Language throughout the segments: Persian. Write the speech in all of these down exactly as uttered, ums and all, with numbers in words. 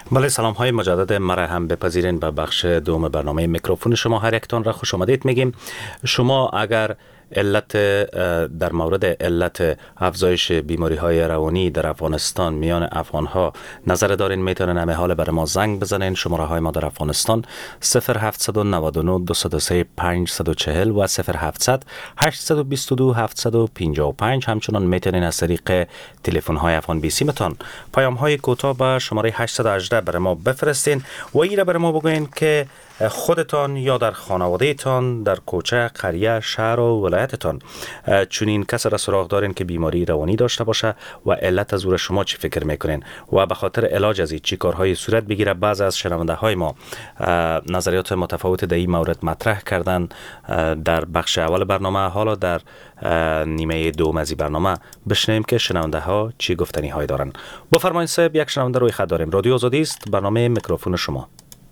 بله، سلام های مجدد مرا هم بپذیرین به بخش دوم برنامه میکروفون شما هر یکتان را خوش آمدید میگیم. شما اگر علت در مورد علت افزایش بیماری های روانی در افغانستان میان افغان ها نظر دارین، میتونین همه حال برای ما زنگ بزنین. شماره های ما در افغانستان صفر هفت نه نه دو صفر سه پنج چهار صفر و صفر هفت هشت دو دو هفت پنج پنج. همچنان میتونین از طریق تلفن های افغان بی سی متان پیام های کوتاه به شماره هشت یک هشت برای ما بفرستین و ایره برای ما بگوین که خودتان یا در خانواده تان در کوچه، قریه، شهر و ولایتتان چنین کسی را سراغ دارین که بیماری روانی داشته باشه و علت از او شما چی فکر میکنین و به خاطر علاج از این چی کارهای صورت بگیره. بعض از شنونده های ما نظریات متفاوت در این مورد مطرح کردن در بخش اول برنامه. حالا در نیمه دوم از برنامه بشنویم که شنونده ها چی گفتنی های دارن. بفرمایید صاحب، یک شنونده روی خط داریم. رادیو آزادی است، برنامه میکروفون شما.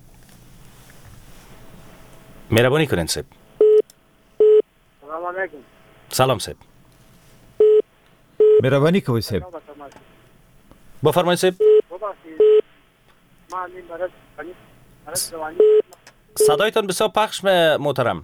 مهربانی کنین صاحب. سلام علیکم. سلام صاحب. مهربانی کوي صاحب. بفرمایید صاحب. صدایتان بسیار پخش محترم.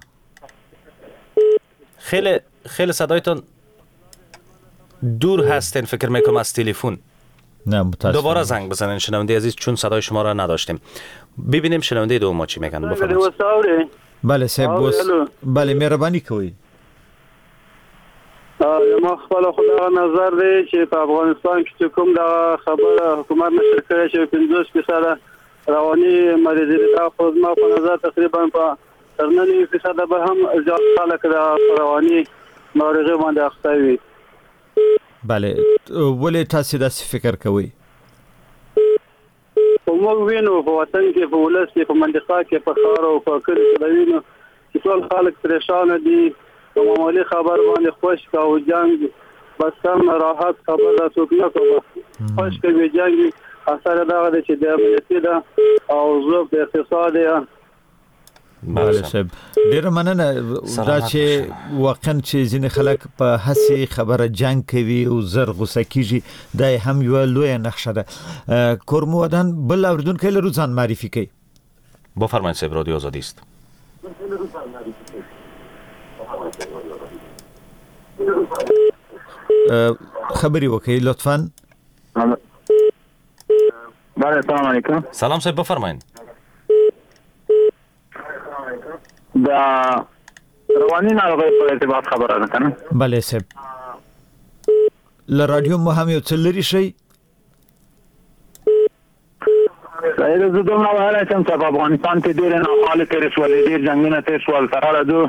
خیلی خیلی صدایتان دور هستین، فکر میکنم از تلفن. نه متاسفم. دوباره زنگ بزنین شنونده عزیز، چون صدای شما را نداشتیم. ببینیم شنونده دوم چی میگن. بفرمایید. بله صاحب بوس. بله مهربانی کوي. ما خپل خدای نظر دی چې په افغانستان کې کوم دا خبره حکومت نشر کړی چې پنځوس فیصد رواني مریضي دا خو ما په نظر تقریبا په تر نهه فیصد به هم زیات خلک دا رواني ناروغي باندې اخته وي. بله ولې تاسو داسې فکر کوئ؟ موږ وینو په وطن کې په ولس کې په منطقه کې په ښار او په کلي کې وینو چې ټول خلک پریشان دي. په معمولي خبر باندې خوش او جنگ بس کم راحت خبره څوک نه کوي. خوش کوي جنگ اثر دا دی چې د امنیتي ده او ضعف د اقتصاد دی. بله صاحب ډیر مننه. دا چې واقعا چې ځینې خلک په هسي خبره جنگ کوي او زر غوسه کیږي، دا هم یو لوی نقشه ده. کورمو ودان بل اوردونکو لرو ځان معرفي کوي. بفرمایید صاحب، رادیو آزادی است. خبری وکړئ لطفاً. بله سلام علیکم. سلام صاحب، بفرمایید. دا رواني ناروغي په ارتباط خبره ده کنه؟ بله صاحب. ل رادیو مو هم یو څه لري شي؟ زه د دومره وایي چې په افغانستان کې ډېر نه حالت تیر شول، ډېر جنگونه تیر شول، تراله دو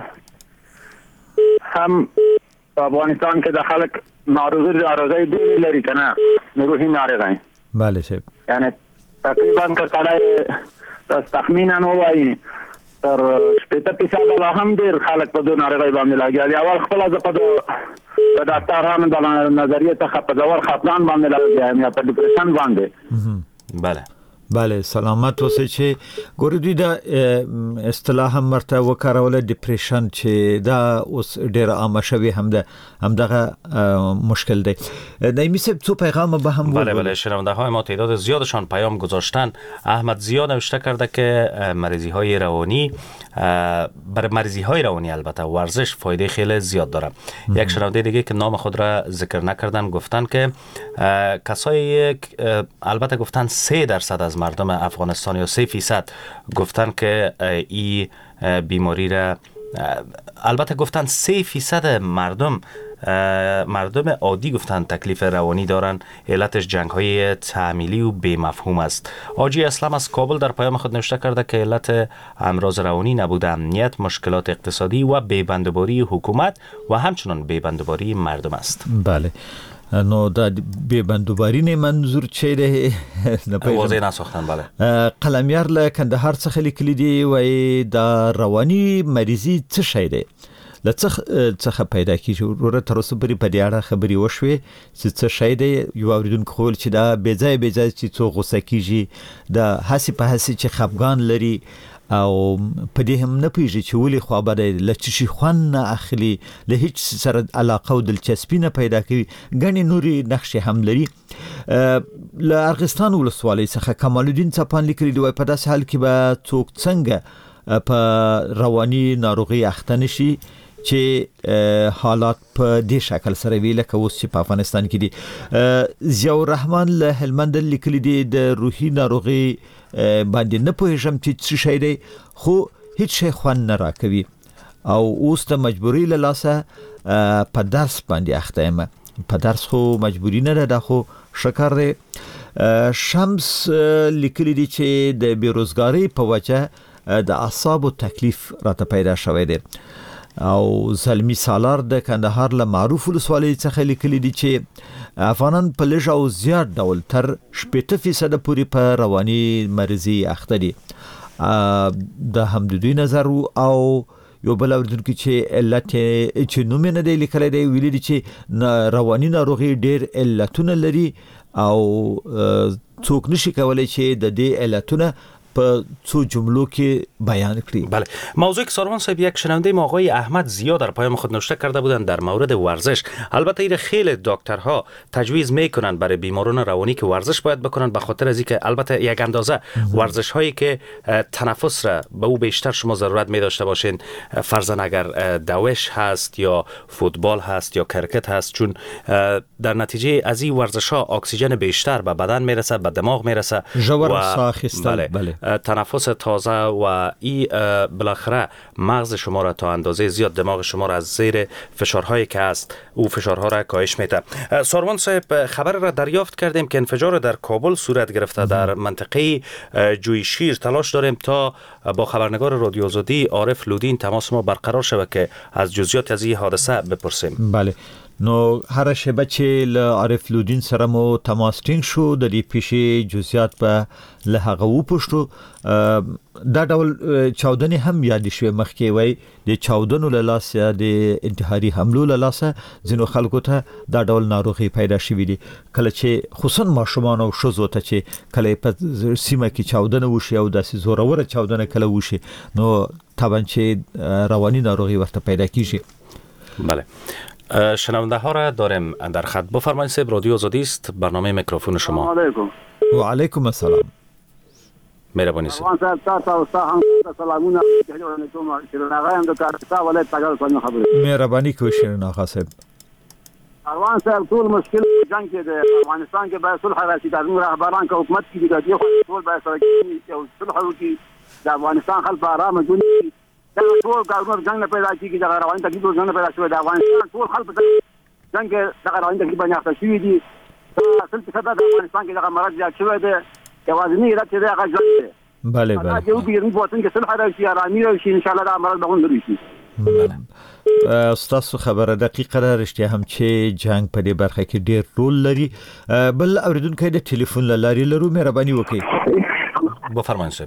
هم په افغانستان کې د خلک ناروغي ناروغي ډېر لري کنه، روحي ناروغي. بله صاحب. یعنی تقریبا که کله تخمینا نو وایي تر شپږ فیصد لا هم ډیر خلک په دې ناروغي باندې لاګي. اول خپل ځ په د ډاکټرانو د نظریه ته په ډول خپلان باندې لاګي یا په ډیپریشن باندې. بله بله سلامت اوسئ. چې ګورې دوی دا اصطلاح هم ورته وکاروله ډیپریشن، چې دا اوس ډېره عامه شوې هم ده، همدغه مشکل دی. نعیمی صاحب څو پیغام به هم بله بله شنونده های ما تعداد زیادشان پیام گذاشتن. احمد زیاد نوشته کرده که مریضی های روانی، برای مریضی های روانی البته ورزش فایده خیلی زیاد داره. یک شنونده دیگه که نام خود را ذکر نکردن گفتن که کسایی البته گفتن سه درصد از مردم افغانستان یا سه فیصد گفتن که این بیماری را، البته گفتن سه فیصد مردم مردم عادی گفتن تکلیف روانی دارن، علتش جنگ های تعمیلی و بی مفهوم است. آجی اسلام از کابل در پیام خود نوشته کرده که علت امراض روانی نبود امنیت، مشکلات اقتصادی و بی‌بندوباری حکومت و همچنان بی‌بندوباری مردم است. بله نو دا بی‌بندوباری نه منظور چه ده؟ واضح نساختن. بله قلمیار له کندهار څخه لیکلي دي وای دا رواني مریضي څه شی دی؟ لڅخ څخه پیدا کیږي. ورته تر اوسه پرې په دې اړه خبرې وشوې چې څه شی دی. یو اوریدونکو خول چې دا بې ځای بې ځای چې څو غوسه کیږي، دا هسي په هسي چې خفګان لري او په دې هم نه پیږي چې ولې خو به لچشي خوان نه اخلي له هیڅ سره علاقه او دلچسپي نه پیدا کوي غني نوري نقش هم لري. له ارغستان ولسوالۍ څخه کمال الدین چپان لیکلي دی په داس حال کې به څوک څنګه په رواني ناروغي اخته نشي چې حالات په دې شکل سره ویل که اوس چې په افغانستان کې دي. ضیاء الرحمن له هلمند لیکلي دی د روحي ناروغي باندې نه پوهیږم چې څه شی دی خو هیڅ شی خوان نه راکوي او اوس د مجبوري له لاسه په درس باندې اخته یم. په درس خو مجبوری نه ده خو شکر دی. شمس لیکلي دی چې د بیروزګاری په وجه د اعصابو تکلیف راته پیدا شوی دی. او زلمی سالار د کندهار له معروف ولسوالۍ څخه لیکلي دي چې افغانان په لږ او زیات ډول تر شپږ فیصد پورې په رواني مرضی اخته دي. د همدوی نظر او یو بل اوردونکو چې علت چې نوم نه دی لیکلی دی ویلي دي چې رواني ناروغي ډېر علتونه لري او څوک نشي کولای چې د دې علتونه په څو جملو کې بیان کړی. بله، موضوعی که ساروان صاحب یک شنونده ما آقای احمد ضیا در پیام خود نوشته کرده بودند در مورد ورزش. البته این خیلی دکترها تجویز میکنند برای بیماران روانی که ورزش باید بکنند به خاطر از اینکه البته یک اندازه ورزش هایی که تنفس را به او بیشتر شما ضرورت می داشته باشین، فرضاً اگر دوش هست یا فوتبال هست یا کرکت هست، چون در نتیجه از این ورزش ها اکسیژن بیشتر به بدن میرسه، به دماغ میرسه و بله. بله. تنفس تازه و ای بالاخره مغز شما را تا اندازه زیاد، دماغ شما را از زیر فشارهایی که هست او فشارها را کاهش میده. ساروان صاحب، خبر را دریافت کردیم که انفجار در کابل صورت گرفته در منطقه جویشیر. تلاش داریم تا با خبرنگار رادیو آزادی عارف لودین تماس ما برقرار شود که از جزئیات از این حادثه بپرسیم. بله، نو هر شبه چې له عارف لودین سره مو تماس ټینګ شو د دې پیښې جزئیات په له هغه وپوښتو. دا ډول چاودنې هم یاد شوې مخکې وای د چاودنو له لاسه د انتحاري حملو له لاسه ځینو خلکو ته دا ډول ناروغي پیدا شوې دي. کله چې خصوصا ماشومان او ښځو ته چې کله په سیمه کې چاودنه وشي او داسې زوروره چاودنه کله وشي نو طبعا چې رواني ناروغي ورته پیدا کیږي. بله، شنونده ها را داریم در خط. بفرمایید صاحب، رادیو آزادی است، برنامه میکروفون شما. علیکم. و علیکم السلام. مهربانی صاحب. صاحب تاسو ته هم سلامونه کوم چې راغایم د کارتا ولایت تاګل څنګه خبرې. مهرباني کوئ شیرین آقا صاحب. اروان صاحب ټول مشکل جنگ کې د افغانستان کې به صلح راشي، د رهبران که حکومت کې د دې ټول به سره کې او صلح وکړي، د افغانستان خلک آرام ژوند وکړي. دا ټول کارونه جنگ نه پیدا کیږي، د رواني تکلیف جنگ نه پیدا شوی. د افغانستان ټول خلک جنگ کې د رواني تکلیف باندې اخته شوي دي. اصل څه د افغانستان کې د مرض زیات شوی دی، یوازینی علت چې هغه ژوند دی. بله بله. دا یو بیرون بوتن کې صلح راشي، آرامي راشي، ان شاء الله دا مرض به ونه شي. استاسو خبره دقیقه ده، رښتیا هم چې جنگ په دې برخه کې ډېر رول لري. بل اوریدونکو د ټلیفون لاري لرو، مهرباني وکړئ. بفرمایئ صاحب.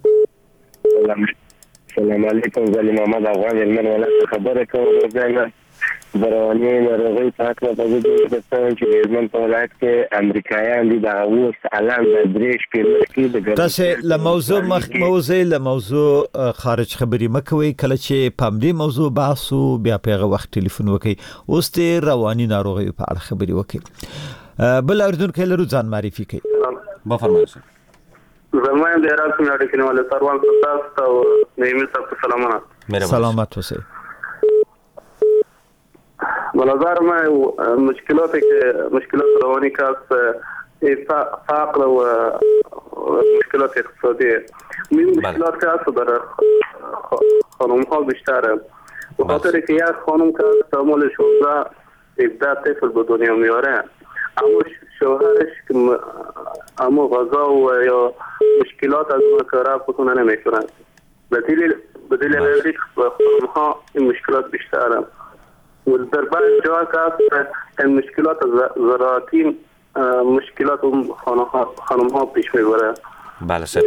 السلام علیکم، زلی محمد افغان علمان ولایت خبره کوم. زه د رواني ناروغۍ په اړه په دې ډول چې د علمان په ولایت کې امریکایان دي، دا اوس الان د درېش کې کې د تاسو له موضوع مخ موضوع له موضوع خارج خبري مکوي. کله چې په دې موضوع باسو بیا په هغه وخت ټلیفون وکړئ. اوس ته رواني ناروغۍ په اړه خبري وکړئ. بل اوریدونکو لرو ځان معرفي کړئ. بفرمایئ. زمایم د عراق نه اړیکې نه ولې سروان تاسو او نیمه تاسو سلامونه. سلامت اوسئ. بنظر ما مشكلاتك مشكلات رواني كاس فقر ومشكلات اقتصادية من مشكلات كاس در خانمها بیشتره بخاطر که یک خانم که تمام شانزده هفده طفل به دنیا میاره اما شوهرش اما غذا و یا مشکلات از اون کاره بکنه نمیکنه. بدلیل بدلیل ذلك خانمها این مشکلات بیشتره. والدر بعض جاها که المشکلات زراعتی مشکلات خانم ها پیش میبره. بله سر.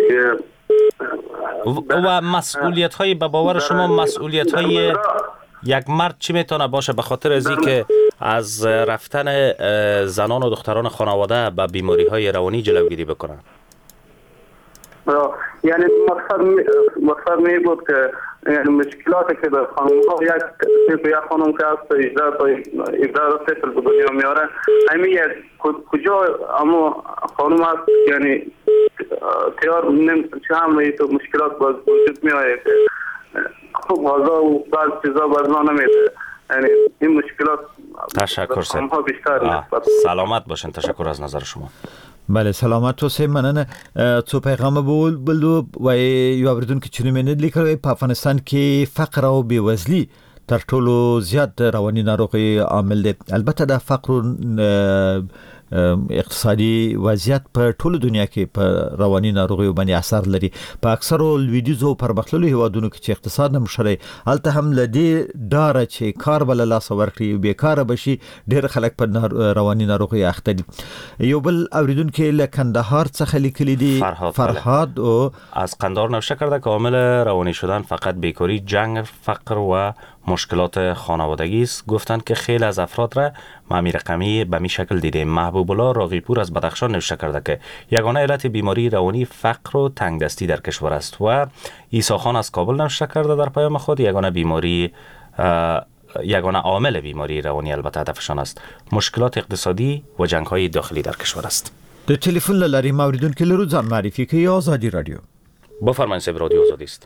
و مسئولیت های به باور شما مسئولیت های یک مرد چی میتونه باشه به خاطر از اینکه از رفتن زنان و دختران خانواده به بیماری های روانی جلوگیری بکنن؟ یعنی مقصد مقصد می بود که یعنی مشکلاتی که در خانم‌ها یک یک یک خانم که است اجرا تا اجرا طفل به دنیا میاره همین کجا اما خانم است یعنی تیار نمی چه هم تو مشکلات باز وجود می آید خوب غذا و بعض چیزا باز نمیده یعنی این مشکلات تشکر سر سلامت باشین. تشکر از نظر شما. بله سلامت اوسئ. مننه. څو پیغام بول بلو و یو اوریدونکو چې نومینه لیکل په افغانستان کې فقر او بیوزلی تر ټولو زیات رواني ناروغي عامل دی. البته د فقر اقتصادي وضعیت په ټوله دنیا کې په رواني ناروغیو باندې اثر لري. په اکثرو لویدیزو پرمختللو هیوادونو کې چې اقتصاد هم شړی الته هم لدی ډار چې کار بل لاس ورکړي بیکاره بشي ډېر خلک په رواني ناروغي اخته دي. یو بل اوریدونکو له کندهار څخه لیکلي دي فرهاد, فرهاد او از قندهار نوشته کرده که عامل روانی شدن فقط بیکاری، جنگ، فقر و مشکلات خانوادگی است. گفتند که خیلی از افراد را معمی رقمی به می شکل دیدیم. محبوب الله راقیپور از بدخشان نوشته کرده که یگانه علت بیماری روانی فقر و تنگدستی در کشور است. و عیسی خان از کابل نوشته کرده در پیام خود یگانه بیماری یگانه عامل بیماری روانی البته هدفشان است مشکلات اقتصادی و جنگ‌های داخلی در کشور است. د ټلیفون لاري موریدونکو لرو ځان معرفي کوي آزادی رادیو. بفرمایید سب رادیو آزادی است.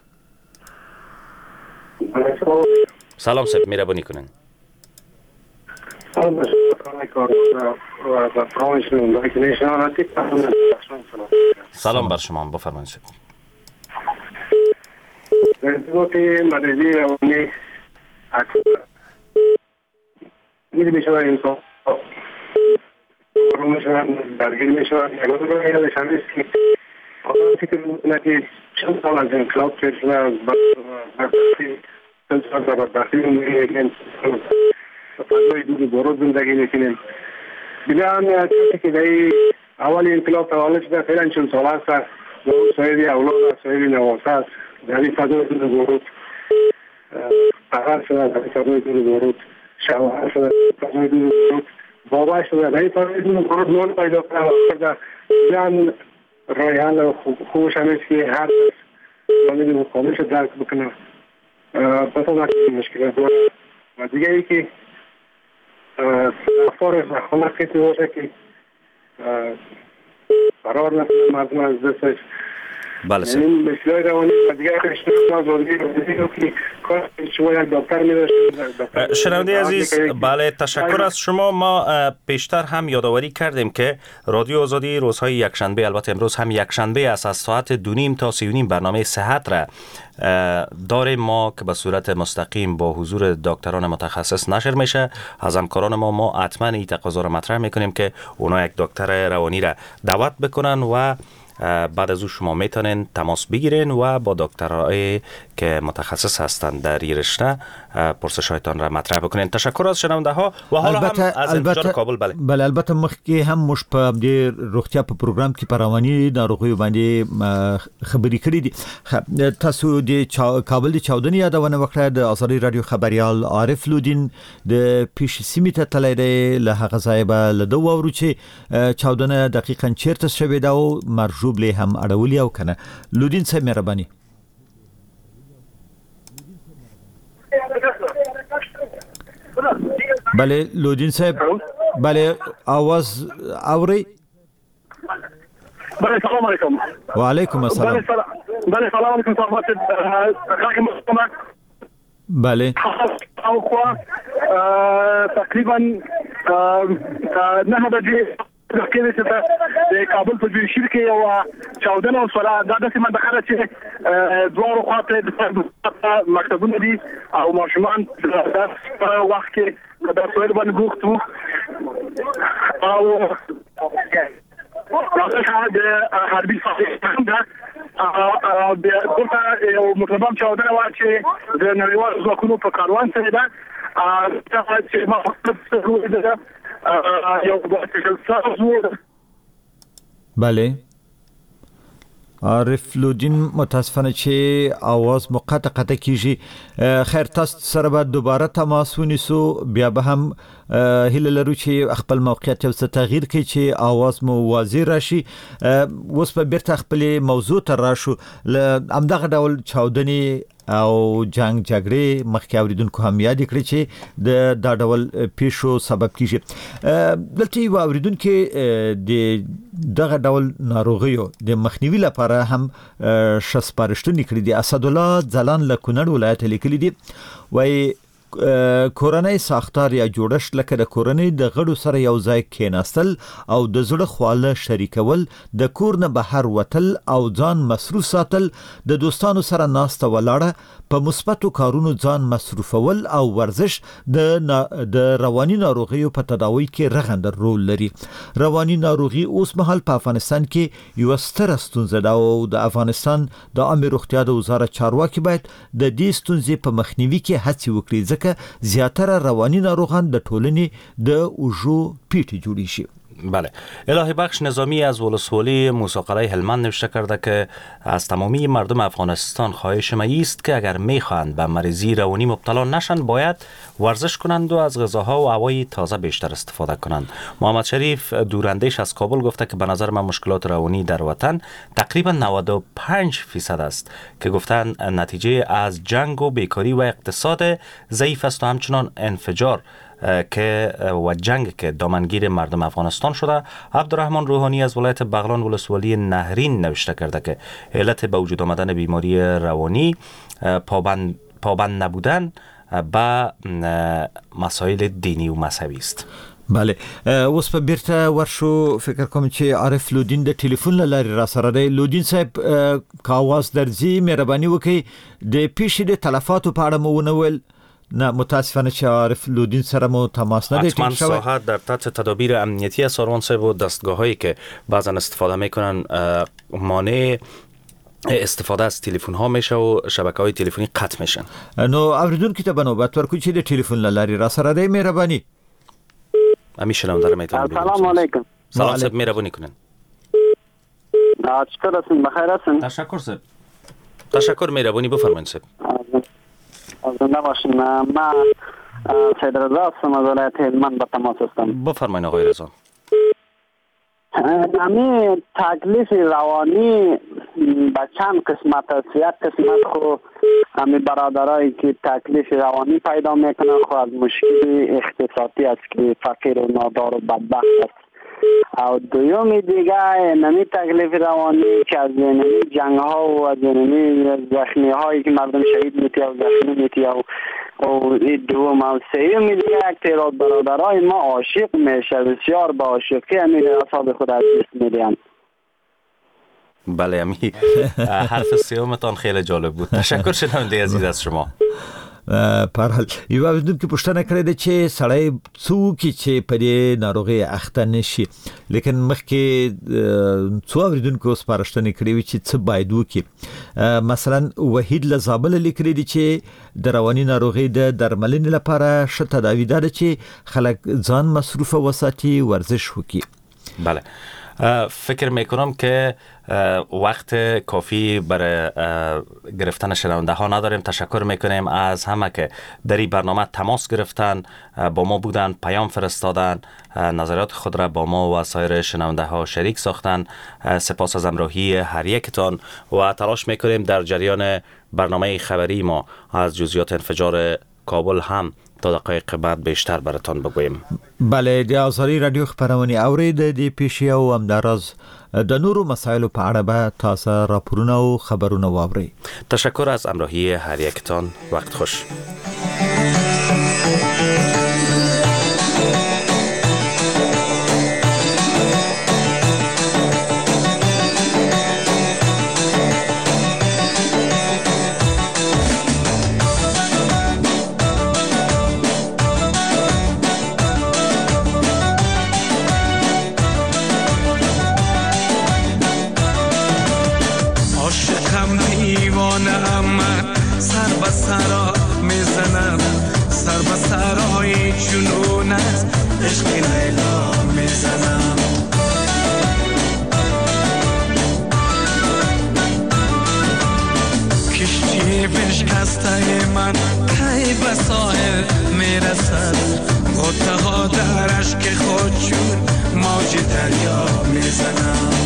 سلام سب مهربانی کنین. سلام بر شما. بفرمایید سب. مریضی روانی میری میشود انسان رو میشود درگیر میشود یعنی رو یادشان است که آدم فکر میکنه که چند سال از انقلاب پیش و بدبختی چند سال در بدبختی میگن فضای دور برود زندگی میکنیم بنابراین چیزی که در اول انقلاب تولد شده فعلا چند سال است و سایر اولاد است سایر نواسه است در این فضای دور برود فقط شده در این فضای دور برود شواهر شده فضای دور برود بابا شده در این فضای دور برود نون پیدا کرده جان رایحان خوش هم است که هر کس مانده مقامش درک بکنه پس از این مشکل داره و دیگه ای که رفتار خانه کسی باشه که قرار نکنه مردم از دستش بله سر این مشکلای روانی و دیگه اشتراک نازداری رو که کار شما یک دکتر میداشت. شنونده عزیز بله تشکر از شما. ما پیشتر هم یادآوری کردیم که رادیو آزادی روزهای یکشنبه البته امروز هم یکشنبه است از ساعت دو نیم تا سی و نیم برنامه صحت را داریم ما که به صورت مستقیم با حضور دکتران متخصص نشر میشه. از همکاران ما ما حتما این تقاضا را مطرح میکنیم که اونا یک دکتر روانی را دعوت بکنن و بعد از او شما میتونین تماس بگیرین و با دکترای که متخصص هستند در این رشته پرسشایتان را مطرح بکنین. تشکر از شنونده ها و حالا هم از انتشار کابل. بله بله البته مخکې هم مش په دې روغتیا په پروګرام کې پروانی ناروغي باندې خبرې کړې دي. تاسو د کابل د چاودنې یادونه وکړه. د آزادي رادیو خبريال عارف لودین د پیش سیمه ته تللی دی. له هغه ځای به له دوه ورو چې چاودنه دقیقاً چیرته شوې ده او مرجوب له هم اړولې او کنه. لودین صاحب مهرباني. بله لودین صاحب بله آواز اوري. بله سلام علیکم. و علیکم السلام. بله سلام علیکم صاحبات راکی بله او خوا تقریبا نه بجې کله چې د کابل په جوړشیر کې یو چاودنه وسوله. دا د سیمه د خره چې دوه خواته د مکتبونه دي او ماشومان د وخت کې د سویر باندې بوخت وو او راځه د حربي فعالیت ده او د دغه یو مطلب چاودنه و چې د نړیوال ځواکونو په کاروان سره ده چې ما خپل ده یو بله عارف لودین متاسفانه چې आवाज مقطع قطع کیږي. خیر تاسو سره به دوباره تماس ونیسو، بیا به هم هیله لرو چې خپل موقعیت یو څه تغییر کړي چې आवाज مو واضح راشي. اوس په بیرته خپل موضوع ته راشو. همدغه ډول چاودنې او جنگ جګړې مخکې اوریدونکو هم یاد کړی چې د دا ډول پیښو سبب کیږي. دلته یو اوریدونکو د دغه ډول ناروغیو د مخنیوي لپاره هم شسپارښتنې کړې دي. اسد الله ځلان له کونړ ولایت لیکلي دي، وای کورنۍ ساختار یا جوړښت لکه د کورنۍ د غړو سره یو ځای کېناستل او د زړه خواله شریکول، د کور نه بهر وتل او ځان مصروف ساتل، د دوستانو سره ناسته ولاړه، په مثبتو کارونو ځان مصروفول او ورزش د د رواني ناروغیو په تداوی کې رغنده رول لري. رواني ناروغي اوس مهال په افغانستان کې یو ستر ستونزه ده او د افغانستان د عامه روغتیا د وزارت چارواکي باید د دې ستونزې په مخنیوي کې هڅې وکړي، ځکه زیاتره رواني ناروغان د ټولنې د اوژو پیټي جوړی شي. بله. الهی بخش نظامی از ولسوالی موسی هلمند نوشته کرده که از تمامی مردم افغانستان خواهش ما است که اگر میخواهند به مریضی روانی مبتلا نشند باید ورزش کنند و از غذاها و هوای تازه بیشتر استفاده کنند. محمد شریف دوراندیش از کابل گفته که به نظر من مشکلات روانی در وطن تقریبا نود و پنج فیصد است که گفتن نتیجه از جنگ و بیکاری و اقتصاد ضعیف است و همچنان انفجار که و جنگ که دامنگیر مردم افغانستان شده. عبدالرحمن روحانی از ولایت بغلان ولسوالی نهرین نوشته کرده که علت به وجود آمدن بیماری روانی پابند پابند نبودن با مسائل دینی و مذهبی است. بله. اوس په بیرته ورشو. فکر کوم چې عارف لودین د ټلیفون لاري را سره دی. لودین صاحب کاواز درځي، مهرباني وکړئ د پیښې د تلفاتو په اړه مو ونول. نه متاسفانه چې عارف لودین سره مو تماس ندید. حتما ساحت در تحت تدابیر امنیتی ساروان صاحب و دستگاه هایی که بعضا استفاده میکنن مانع استفاده از تلفن ها میشه و شبکه های تلفنی قطع میشن. نو اوریدونکو ته بنوبت ورکو چې د ټلیفون لاري را سره دی. مهرباني همیشه نام دارم. سلام علیکم. سلام صاحب، مهربانی کنن. چطور هستین؟ بخیر هستین؟ تشکر صاحب. تشکر، مهربانی بفرمایید صاحب. زنده باشین. من سید رضا هستم از ولایت هلمند به تماس هستم. بفرمایید آقای رضا. امی تکلیف روانی به چند قسمت است. یک قسمت خو امی برادرایی که تکلیف روانی پیدا میکنن خو از مشکل اقتصادی است که فقیر و نادار و بدبخت است. او دویومی دیگه نمی تکلیف روانی که از نمی جنگ ها و از نمی زخمی هایی که مردم شهید میتی و زخمی میتی و دوم و سیومی دیگه یک تعداد برادرای ما عاشق میشه، بسیار با عاشقی امیر اصحاب خود از دست میدیم. بله امی حرف سیومتان خیلی جالب بود. تشکر شنونده عزیز از شما. په هر حال یو اوریدونکو پوښتنه کړې ده چې سړی څوک چې په دې ناروغي اخته نشي، لیکن مخکې څو اوریدونکو سپارښتنې کړې وي چې څه باید وکړي. مثلا وحید له زابل لیکلي دي چې د رواني ناروغي د درملنې لپاره ښه تداوی ده چې خلک ځان مصروف وساتي، ورزش وکړي. بله. فکر میکنم که وقت کافی برای گرفتن شنونده ها نداریم. تشکر میکنیم از همه که در این برنامه تماس گرفتن، با ما بودن، پیام فرستادن، نظرات خود را با ما و سایر شنونده ها شریک ساختن. سپاس از همراهی هر یکتان و تلاش میکنیم در جریان برنامه خبری ما از جزئیات انفجار کابل هم تا دقایق بعد بیشتر براتون بگویم. بله، د آزادی رادیو خبرونه اورید د پیښې او همداراز د نورو مسایلو په اړه به تاسو راپورونه او خبرونه واورئ. تشکر از همراهی هر یکتان. وقت خوش. کشتی بشکسته من کی به ساحل میرسد غوطه ها در اشک خود چون موج دریا میزنم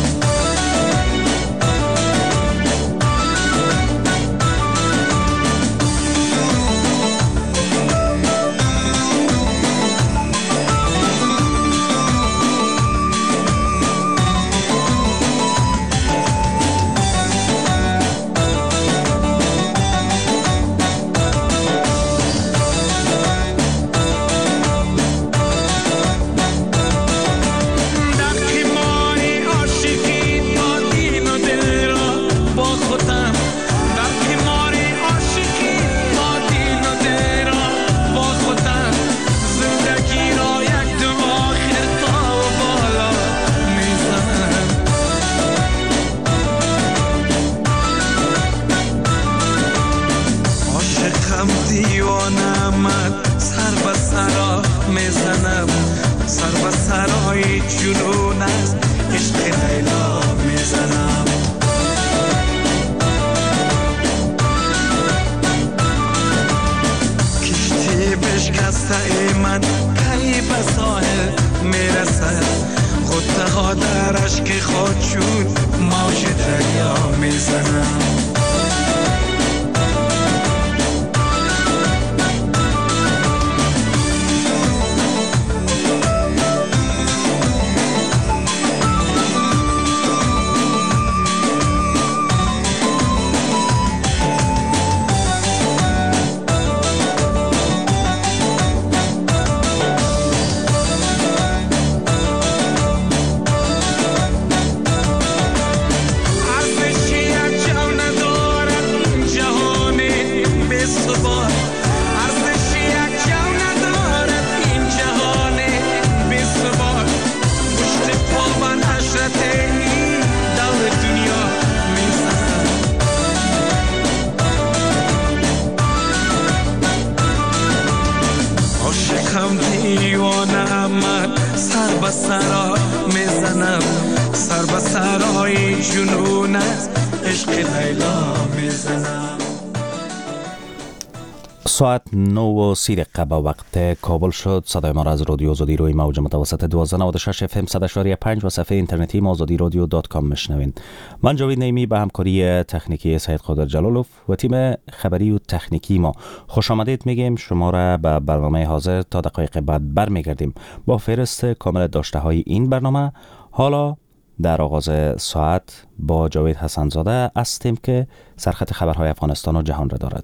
ساعت نه و سی دقیقه به وقت کابل شد. صدای ما را از رادیو آزادی روی موج متوسط دوازده نود و شش اف ام صد و شش و پنج و صفحه اینترنتی ما آزادی رادیو دات کام میشنوین. من جاوید نعیمی به همکاری تکنیکی سید قادر جلالوف و تیم خبری و تکنیکی ما خوش آمدید میگیم. شما را به برنامه حاضر تا دقایق بعد برمیگردیم با فهرست کامل داشته های این برنامه. حالا در آغاز ساعت با جاوید حسن زاده هستیم که سرخط خبرهای افغانستان و جهان را دارد.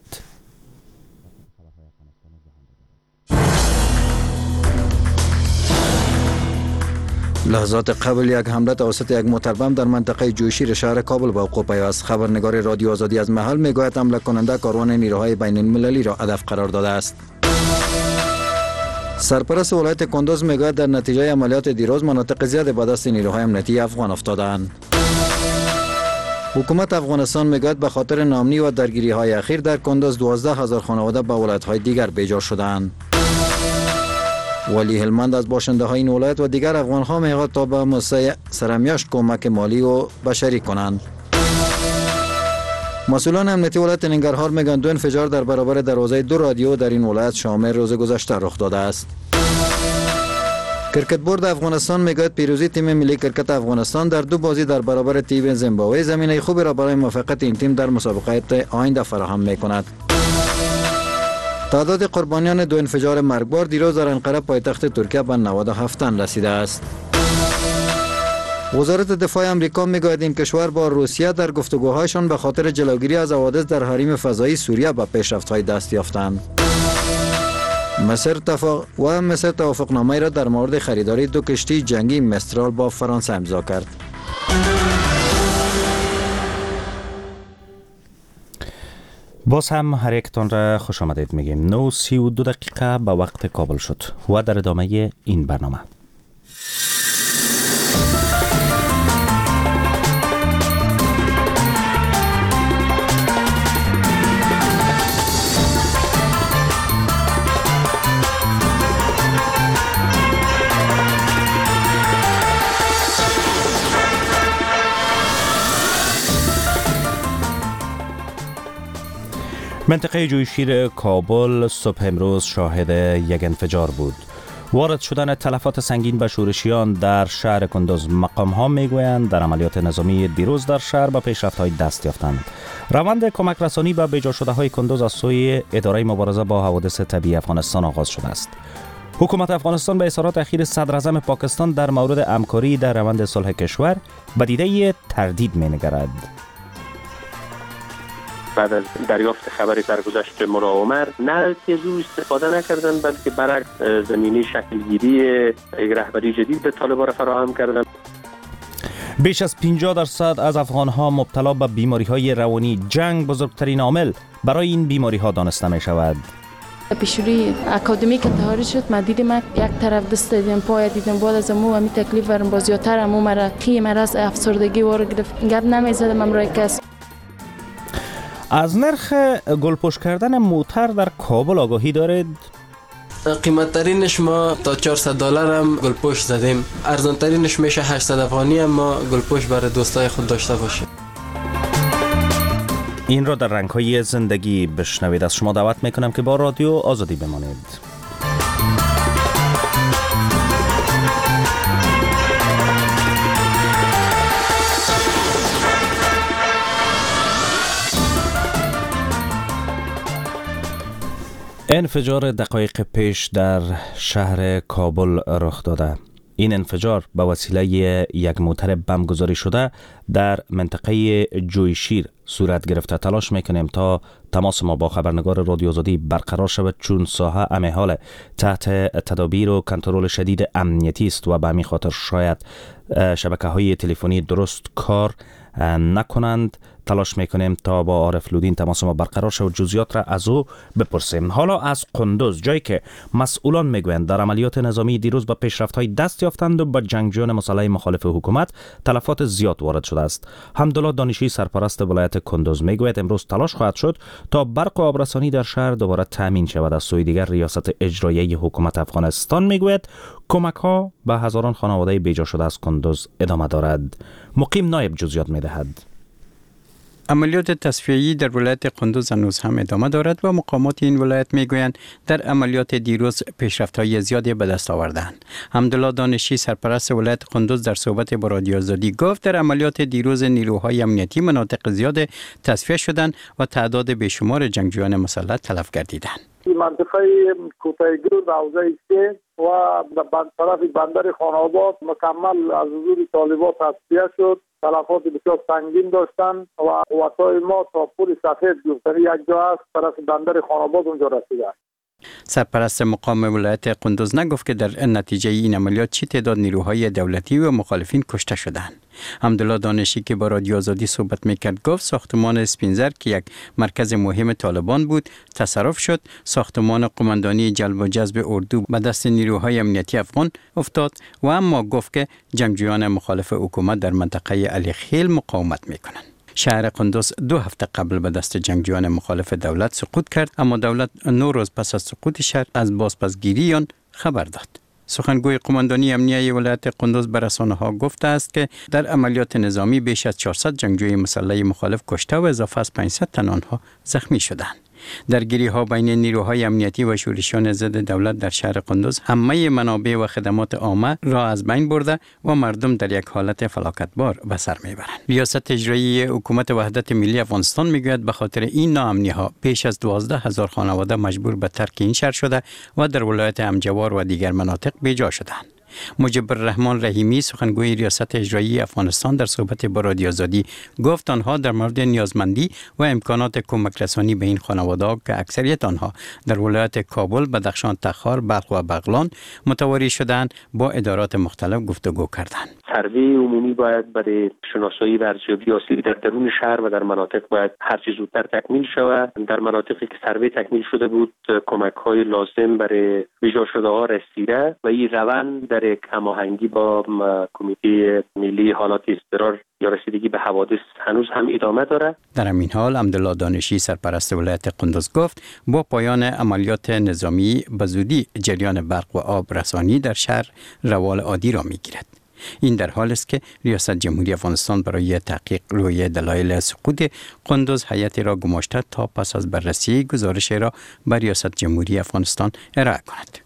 لحظات قبل یک حمله توسط یک موتر بم در منطقه جوشیر شهر کابل به وقوع پیوست. خبرنگار رادیو آزادی از محل میگوید حمله کننده کاروان نیروهای بین المللی را هدف قرار داده است. سرپرست ولایت کندوز میگوید در نتیجه عملیات دیروز مناطق زیادی به دست نیروهای امنیتی افغان افتادند. حکومت افغانستان میگوید به خاطر ناامنی و درگیری های اخیر در کندوز دوازده هزار خانواده به ولایت های دیگر بیجار شدند. ولی هلمند از باشنده های این ولایت و دیگر افغان ها میخواد تا به موسسه سرمیاشت کمک مالی و بشری کنند. مسئولان امنیتی ولایت ننگرهار میگن دو انفجار در برابر دروازه دو رادیو در این ولایت شامل روز گذشته رخ داده است. کرکت بورد افغانستان میگوید پیروزی تیم ملی کرکت افغانستان در دو بازی در برابر تیم زیمبابوه زمینه خوبی را برای موفقیت این تیم در مسابقات آینده فراهم میکند. تعداد قربانیان دو انفجار مرگبار دیروز در انقره پایتخت ترکیه به نود و هفت تن رسیده است. وزارت دفاع امریکا میگوید این کشور با روسیه در گفتگوهایشان به خاطر جلوگیری از حوادث در حریم فضایی سوریه به پیشرفت‌های دست یافتند. مصر تفاق و مصر توافقنامه را در مورد خریداری دو کشتی جنگی مسترال با فرانسه امضا کرد. باز هم هر یکتان را خوش آمدید میگیم. نه و سی و دو دقیقه به وقت کابل شد و در ادامه این برنامه منطقه جویشیر کابل صبح امروز شاهد یک انفجار بود. وارد شدن تلفات سنگین به شورشیان در شهر کندوز. مقام ها میگویند در عملیات نظامی دیروز در شهر به پیشرفت های دست یافتند. روند کمک رسانی به بیجا شده های کندوز از سوی اداره مبارزه با حوادث طبیعی افغانستان آغاز شده است. حکومت افغانستان به اظهارات اخیر صدر اعظم پاکستان در مورد همکاری در روند صلح کشور به دیده تردید می‌نگرد. بعد از دریافت خبری در گذشت ملا عمر نه از او استفاده نکردن، بلکه برعکس زمینه شکلگیری یک رهبری جدید به طالبان فراهم کردن. بیش از پنجاه درصد از افغان‌ها مبتلا به بیماری‌های روانی. جنگ بزرگترین عامل برای این بیماری‌ها دانسته می‌شود. پیشوری اکادمی که تهاری شد، من دیدم یک طرف دست دیدم، پای دیدم، بعد از امو همی تکلیف ورم با زیادتر امو مرا خی مرا افسردگی وارد گرفت. گپ نمی‌زدم امروی کس. از نرخ گلپوش کردن موتر در کابل آگاهی دارید؟ قیمت ترینش ما تا چهارصد دلار هم گلپوش زدیم. ارزان ترینش میشه هشتصد افغانی، اما گلپوش برای دوستای خود داشته باشیم. این را در رنگ‌های زندگی بشنوید. از شما دعوت میکنم که با رادیو آزادی بمانید. انفجار دقایق پیش در شهر کابل رخ داده. این انفجار به وسیله یک موتر بم گذاری شده در منطقه جویشیر صورت گرفته. تلاش میکنیم تا تماس ما با خبرنگار رادیو آزادی برقرار شود، چون ساحه همه حال تحت تدابیر و کنترل شدید امنیتی است و به همین خاطر شاید شبکه های تلفنی درست کار نکنند. تلاش میکنیم تا با عارف لودین تماس ما برقرار شود، جزئیات را از او بپرسیم. حالا از کندوز، جایی که مسئولان میگویند در عملیات نظامی دیروز به پیشرفت‌های دست یافتند و با جنگجویان مسلح مخالف حکومت تلفات زیاد وارد شده است. حمدالله دانشی سرپرست ولایت کندوز میگوید امروز تلاش خواهد شد تا برق و آبرسانی در شهر دوباره تامین شود. از سوی دیگر ریاست اجرایی حکومت افغانستان میگوید کمک ها به هزاران خانواده بیجا شده از کندوز ادامه دارد. مقیم نایب جزئیات میدهد. عملیات تصفیه‌ای در ولایت کندوز هنوز هم ادامه دارد و مقامات این ولایت میگویند در عملیات دیروز پیشرفت‌های زیادی به دست آوردند. حمدالله دانشی سرپرست ولایت کندوز در صحبت با رادیو آزادی گفت در عملیات دیروز نیروهای امنیتی مناطق زیاد تصفیه شدند و تعداد بیشمار جنگجویان مسلح تلف گردیدند. منطقه کوتاه‌گرو در حوزه سه و در طرف بندر خان‌آباد مکمل از حضور طالبان تصفیه شد. تلفات بسیار سنگین داشتن و قوت‌های ما تا پل سفید گفتنی یک جا است طرف بندر خان‌آباد اونجا رسیده. سرپرست مقام ولایت کندوز نگفت که در نتیجه این عملیات چی تعداد نیروهای دولتی و مخالفین کشته شدند. حمدالله دانشی که با رادیو آزادی صحبت میکرد گفت ساختمان اسپینزر که یک مرکز مهم طالبان بود تصرف شد. ساختمان قماندانی جلب و جذب اردو به دست نیروهای امنیتی افغان افتاد و اما گفت که جنگجویان مخالف حکومت در منطقه علی خیل مقاومت میکنند. شهر کندوز دو هفته قبل به دست جنگجویان مخالف دولت سقوط کرد، اما دولت نه روز پس از سقوط شهر از بازپسگیری آن خبر داد. سخنگوی قماندانی امنیتی ولایت کندوز به رسانه‌ها گفته است که در عملیات نظامی بیش از چهارصد جنگجوی مسلح مخالف کشته و اضافه از پانصد تن آنها زخمی شدند. درگیری ها بین نیروهای امنیتی و شورشیان ضد دولت در شهر کندوز همه منابع و خدمات عامه را از بین برده و مردم در یک حالت فلاکتبار به سر میبرند. ریاست اجرایی حکومت وحدت ملی افغانستان میگوید به خاطر این ناامنی ها بیش از دوازده هزار خانواده مجبور به ترک این شهر شده و در ولایت همجوار و دیگر مناطق بیجا شدند. مجبر الرحمن رحیمی سخنگوی ریاست اجرایی افغانستان در صحبت با رادیو آزادی گفت آنها در مورد نیازمندی و امکانات کمک رسانی به این خانواده‌ها که اکثریت آنها در ولایت کابل، بدخشان، تخار، بلخ و بغلان متواری شدند با ادارات مختلف گفتگو کردند. سروی عمومی باید برای شناسایی و ارزیابی آسیب در درون شهر و در مناطق باید هر چه زودتر تکمیل شود. در مناطقی که سروی تکمیل شده بود کمک‌های لازم برای بیجا شده‌ها رسیده و این روند در هماهنگی با کمیته ملی حالات اضطرار یا رسیدگی به حوادث هنوز هم ادامه دارد. در همین حال حمدالله دانشی سرپرست ولایت کندوز گفت با پایان عملیات نظامی به زودی جریان برق و آب رسانی در شهر روال عادی را میگیرد. این در حال است که ریاست جمهوری افغانستان برای تحقیق روی دلایل سقوط قندوز هیئتی را گماشته تا پس از بررسی گزارش را به ریاست جمهوری افغانستان ارائه کند.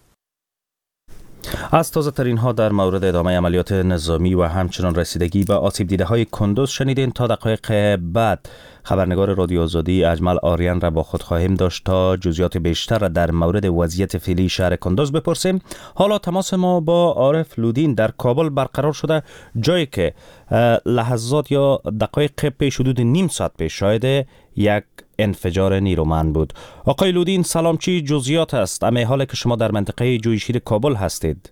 از تازه ترین ها در مورد ادامه عملیات نظامی و همچنان رسیدگی به آسیب دیده های کندوز شنیدین. تا دقایق بعد خبرنگار رادیو آزادی اجمل آریان را با خود خواهیم داشت تا جزئیات بیشتر را در مورد وضعیت فعلی شهر کندوز بپرسیم. حالا تماس ما با عارف لودین در کابل برقرار شده، جایی که لحظات یا دقایق پیش، حدود نیم ساعت پیش شاهد یک انفجار نیرومند بود. آقای لودین سلام، چی جزئیات است اما حالی که شما در منطقه جویشیر کابل هستید؟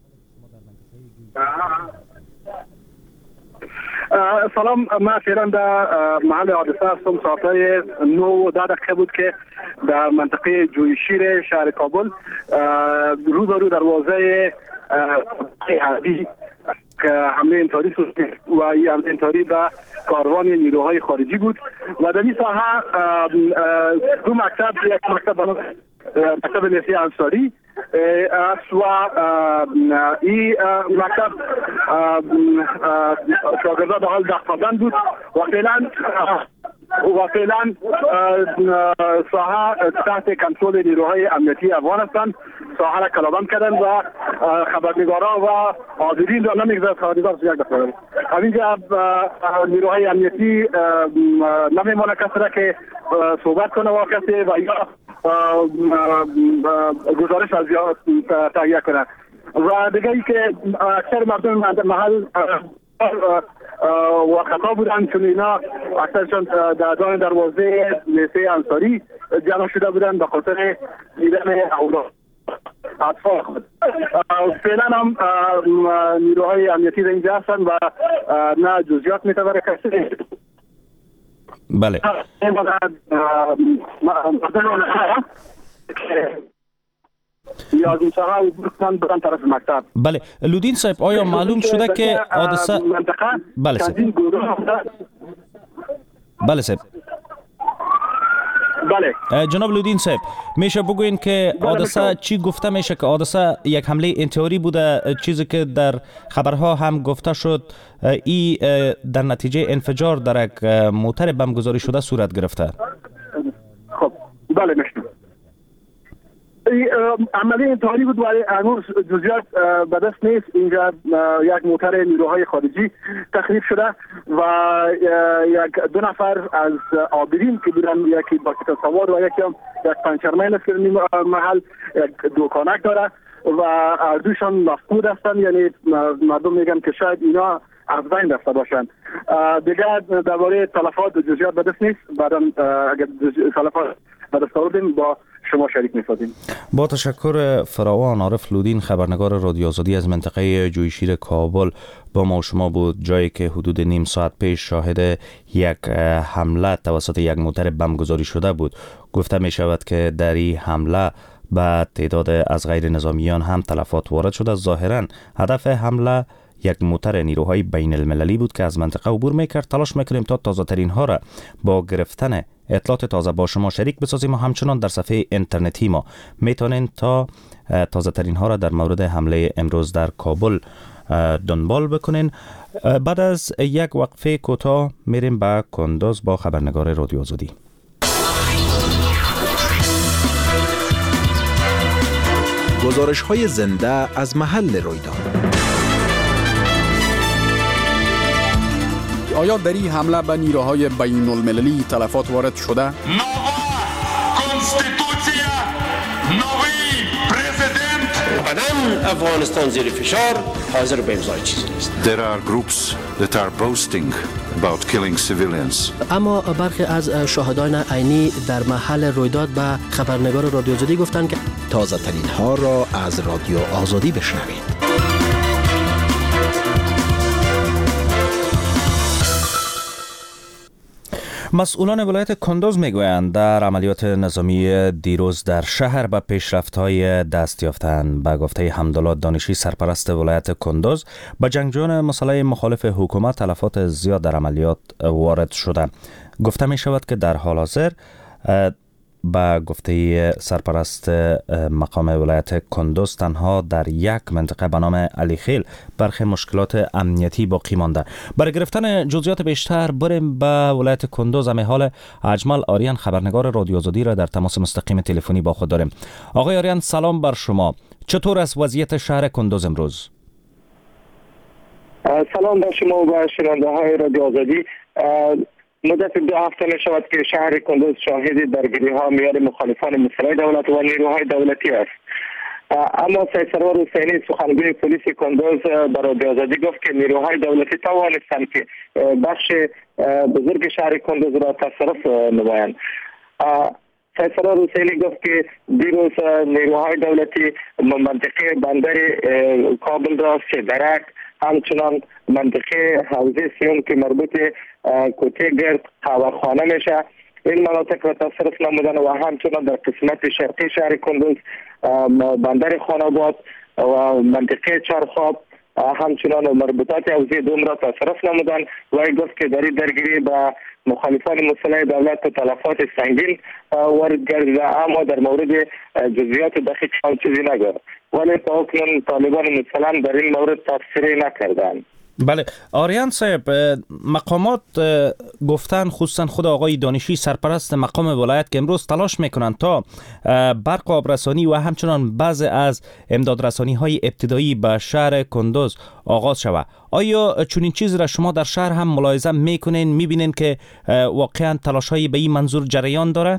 سلام، من فعلا در محل حادثه هستم. ساعت نه و ده دقیقه بود که در منطقه جویشیر شهر کابل روبرو دروازه حربی که حمله انتحاری شد و این حمله انتحاری به کاروان نیروهای خارجی بود و در این ساحه دو مکتب، یک مکتب مکتب لیسه انصاری است و این مکتب شاگردان در حال دست دادن بود و فعلا و فعلا ساحه تحت کنترل نیروهای امنیتی افغان هستند. ساحه را کلابند کردن و خبرنگاران و حاضرین را نمیگذارد خبرنگار یک دفعه همینجا نیروهای امنیتی نمیمانه کسی را که صحبت کنه و کسی و یا گزارش از یا تهیه کنه و دیگه ای که اکثر مردم محل و خطا بودن چون اینا اکثرشان در دان دروازه لیسه انصاری جمع شده بودن به خاطر دیدن اوضاع اطفال خود. فعلا هم نیروهای امنیتی در اینجا هستن و نه جزئیات میتونه کسی. بله. بله لودین صاحب، آیا معلوم شده که حادثه بله صاحب بله صاحب بله جناب لودین صاحب، میشه بگوین که حادثه چی گفته میشه که حادثه یک حمله انتحاری بوده؟ چیزی که در خبرها هم گفته شد ای در نتیجه انفجار در یک موتر بمبگذاری شده صورت گرفته. خب بله میشنم. عملی انتحاری بود و هنوز جزئیات به دست نیست. اینجا یک موتر نیروهای خارجی تخریب شده و یک دو نفر از عابرین که بودن، یکی باکت سوار و یکی هم یک پنچرمین است که محل یک دوکانک داره و هر دوشان مفقود هستند، یعنی مردم میگن که شاید اینا از بین رفته باشند. دیگه درباره تلفات جزئیات به دست نیست. بعدا اگر تلفات به دست آوردیم با شما شریک می‌سازیم. با تشکر فراوان. عارف لودین خبرنگار رادیو آزادی از منطقه جویشیر کابل با ما و شما بود، جایی که حدود نیم ساعت پیش شاهد یک حمله توسط یک موتر بمبگذاری شده بود. گفته می شود که در این حمله به تعداد از غیر نظامیان هم تلفات وارد شده. ظاهرا هدف حمله یک موتر نیروهای بین المللی بود که از منطقه عبور میکرد. تلاش میکنیم تا تازه ترین ها را با گرفتن اطلاعات تازه با شما شریک بسازیم و همچنان در صفحه اینترنتی ما میتونین تا تازه ترین ها را در مورد حمله امروز در کابل دنبال بکنین. بعد از یک وقفه کوتاه میریم به کندوز با خبرنگار رادیو آزادی. گزارش های زنده از محل رویداد. آیا در این حمله به نیروهای بین المللی تلفات وارد شده؟ نووا کنستیتوسیا، نوی پرزیدنت. قدم افغانستان زیر فشار، حاضر به امضای چیزی نیست. There are groups that are boasting about killing civilians. اما برخی از شاهدان عینی در محل رویداد به خبرنگار رادیو آزادی گفتند که تازه ترین ها را از رادیو آزادی بشنوید. مسئولان ولایت کندوز میگویند در عملیات نظامی دیروز در شهر به پیشرفت‌های دست یافتند. به گفته حمدالله دانشی سرپرست ولایت کندوز، به جنگجویان مسلح مخالف حکومت تلفات زیاد در عملیات وارد شده. گفته می شود که در حال حاضر به گفته سرپرست مقام ولایت کندوز تنها در یک منطقه به نام علی خیل برخی مشکلات امنیتی باقی مانده. برای گرفتن جزئیات بیشتر بریم به ولایت کندوز. همه حال اجمل آریان خبرنگار رادیو آزادی را در تماس مستقیم تلفنی با خود داریم. آقای آریان سلام بر شما. چطور است وضعیت شهر کندوز امروز؟ سلام بر شما و به شنونده های رادیو آزادی. مدت دو هفته می شود که شهر کندوز شاهد درگیری ها میان مخالفان مسلح دولت و نیروهای دولتی است. اما سید سرور حسینی سخنگوی پلیس کندوز به رادیو آزادی گفت که نیروهای دولتی توانستند که بخش بزرگ شهر کندوز را تصرف نمایند. سید سرور حسینی گفت که دیروز نیروهای دولتی منطقه بندر کابل را سیدرک، همچنان منطقه حوزه سیوم که مربوط کوته گرد هواخانه میشه این مناطق را تصرف نمودن و همچنان در قسمت شرقی شهر کندوز بندر خاناباد و منطقه چارخواب همچنان مربوطات حوزه دوم را تصرف نمودن و ای گفت که در این درگیری با مخالفان مسلح دولت و تلفات سنگین وارد گردیده، اما در مورد جزئیات دقیق هم چیزی نگفت. ولی تا اکنون طالبان مسلح در این مورد تفسیری نکردند. بله آریان صاحب، مقامات گفتن خصوصا خود آقای دانشی سرپرست مقام ولایت که امروز تلاش میکنند تا برق آبرسانی و همچنان بعض از امدادرسانی های ابتدایی به شهر کندوز آغاز شود. آیا چنین چیز را شما در شهر هم ملاحظه میکنین، میبینین که واقعا تلاش های به این منظور جریان داره؟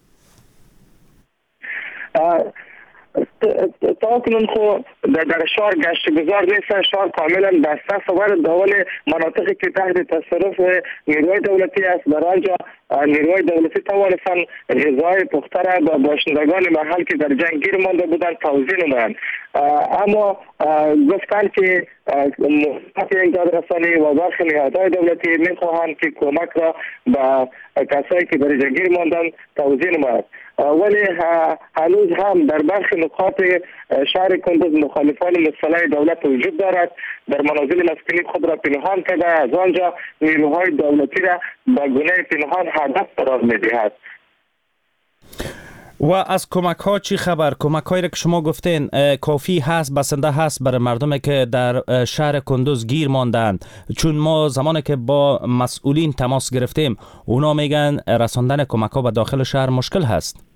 تا اکنون خو در شهر گشت گذار نیست، شهر کاملا بسته است و داول مناطقی که تحت تصرف نیروهای دولتی است در آنجا نیروهای دولتی توانستند غذای پخته را به باشندگان محل که در جنگ گیر مانده بودند توزیع نمایند. اما گفتند که مؤسسات امدادرسانی و برخی نهادهای دولتی میخواهند که کمک را به کسایی که در جنگ گیر ماندند توزیع نمایند، ولی هنوز هم در برخی نقاط شهر کندوز مخالفان مسلح دولت وجود دارد. در منازل مسکونی خود را پنهان کرده از آنجا نیروهای دولتی را به گونه پنهان هدف قرار می‌دهد. و از کمک ها چی خبر؟ کمک هایی را که شما گفتین کافی هست، بسنده هست برای مردمی که در شهر کندوز گیر ماندند؟ چون ما زمانی که با مسئولین تماس گرفتیم اونا میگن رساندن کمک ها به داخل شهر مشکل هست.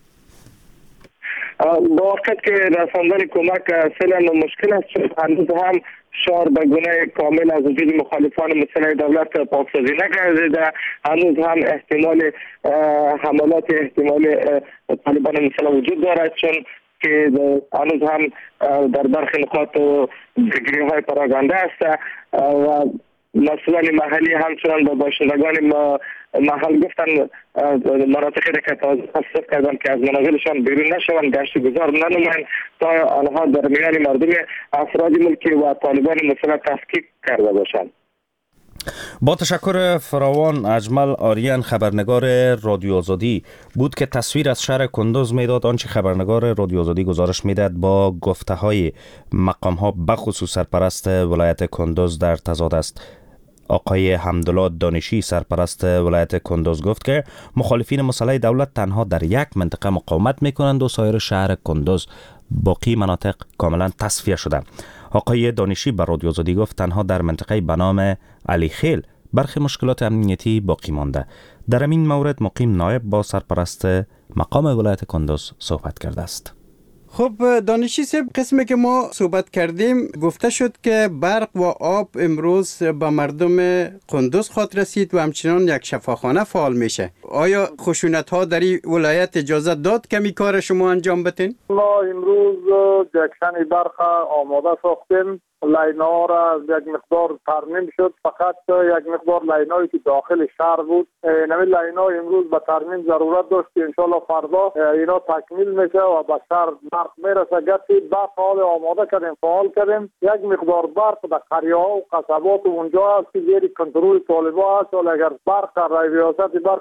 با وقت که رساندن کمک اصلا مشکل است، چون هنوز هم شهر به گونه کامل از وجود مخالفان مسلح دولت پاکسازی نگردیده. هنوز هم احتمال حملات احتمال طالبان مسلح وجود دارد، چون که هنوز هم در برخی نقاط درگیری های پراگنده است و مسئولان محلی همچنان با باشندگان محل گفتن مناطقی را که تازه تصرف کردن که از منازلشان بیرون نشوند، گشت گذار ننمایند تا آنها در میان مردم افراد ملکی و طالبان مسلح تفکیک کرده باشند. با تشکر فراوان. اجمل آریان خبرنگار رادیو آزادی بود که تصویر از شهر کندوز میداد. آنچه خبرنگار رادیو آزادی گزارش میداد با گفته های مقام ها بخصوص سرپرست ولایت کندوز در تضاد است. آقای حمدالله دانشی سرپرست ولایت کندوز گفت که مخالفین مسلح دولت تنها در یک منطقه مقاومت میکنند و سایر شهر کندوز باقی مناطق کاملا تصفیه شده. آقای دانشی بر رادیو آزادی گفت تنها در منطقه به نام علی خیل برخی مشکلات امنیتی باقی مانده. در این مورد مقیم نایب با سرپرست مقام ولایت کندوز صحبت کرده است. خب دانشی صاحب، قسمی که ما صحبت کردیم گفته شد که برق و آب امروز با مردم کندوز خواهد رسید و همچنان یک شفاخانه فعال میشه. آیا خشونت ها در این ولایت اجازه داد کمی کار شما انجام بتین؟ ما امروز جکشن برق آماده ساختیم. لینا را یک مقدار ترمیم شد، فقط یک مقدار لینایی که داخل شهر بود نمی لینا امروز به ترمیم ضرورت داشت که انشالله فردا اینا تکمیل میشه و به شهر برق میرسه. گرچه برق حال آماده کردیم، فعال کردیم. یک مقدار برق در قریه ها و قصبات اونجا هست که زیر کنترل طالبان هست، ولی اگر برق رای ریاست برق ما روشن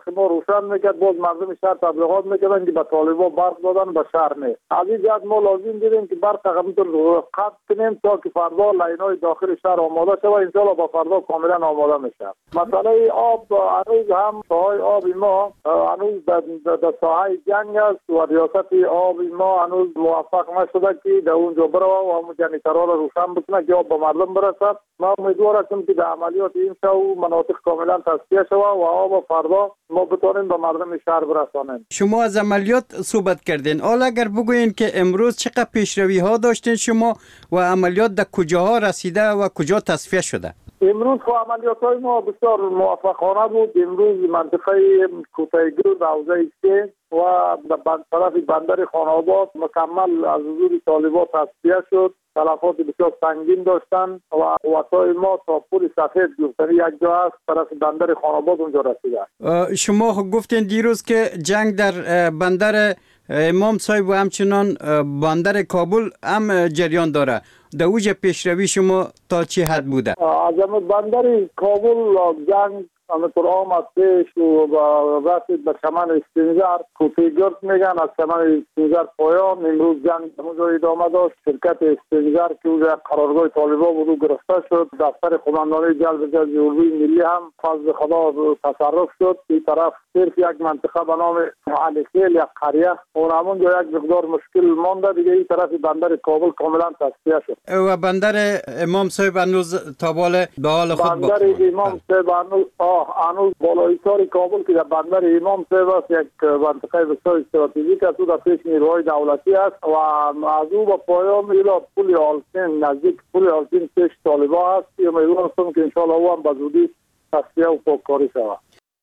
روشن میکرد، باز مردم شهر تبلیغات میکردن که به طالبان برق دادن به شهر نه. از این جهت ما لازم دیدیم که برق همینطور قطع کنیم تا که فردا لاینای داخل شهر آماده شود. ان شاء الله با فردا کاملا آماده میشه. مسئله آب هنوز هم ساحه آب ما هنوز در ساحه جنگ است و ریاست آب ما هنوز موفق نشده که در اونجا بره و همون جنریترها را روشن بکنه که آب به مردم برسد. ما امیدوار هستیم که در عملیات این شو مناطق کاملا تصفیه شود و آب فردا ما بتونیم به مردم شهر برسانیم. شما از عملیات صحبت کردین. حالا اگر بگوین که امروز چقدر پیشروی ها داشتین شما و عملیات در کجاها رسیده و کجا تصفیه شده؟ امروز خو عملیات های ما بسیار موفقانه بود. امروز منطقه کوتایگرو در حوزه سه و در طرف بندر خان‌آباد مکمل از حضور طالبان تصفیه شد. تلفات بسیار سنگین داشتن و قوت‌های ما تا پل سفید گفتنی یک جا است طرف بندر خان‌آباد اونجا رسیده. شما گفتین دیروز که جنگ در بندر امام صاحب و همچنان بندر کابل هم جریان داره. در اوج پیشروی شما تا چه حد بوده؟ از بندر کابل جنگ همطور آمد پیش و رسید به چمن استنزر کوتیگرد میگن. از چمن استنزر پایان امروز جنگ همونجا ادامه داشت. شرکت استنزر که اونجا قرارگاه طالبان بود گرفته شد. دفتر قماندانی جلب جلب علوی ملی هم فضل خدا تصرف شد. این طرف صرف یک منطقه به نام علیخیل یک قریه اون همونجا یک مقدار مشکل مانده. دیگه این طرف بندر کابل کاملا تصفیه شد و بندر امام صاحب هنوز تا بال به حال خود بندر امام صاحب هنوز هنوز بالای سر کابل که در بندر امام صاحب است یک منطقه بسیار استراتژیک است و در پیش نیروهای دولتی است و از او به پایان الى پل آلسین نزدیک پل آلسین پیش طالبان است. امیدوار هستم که ان شاء الله او هم به زودی تصفیه و پاککاری شود.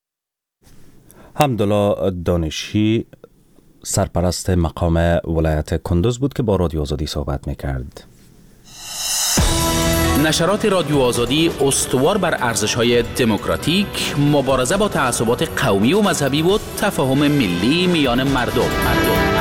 حمدالله دانشی سرپرست مقام ولایت کندوز بود که با رادیو آزادی صحبت میکرد. نشرات رادیو آزادی استوار بر ارزش‌های دموکراتیک، مبارزه با تعصبات قومی و مذهبی و تفاهم ملی میان مردم. مردم.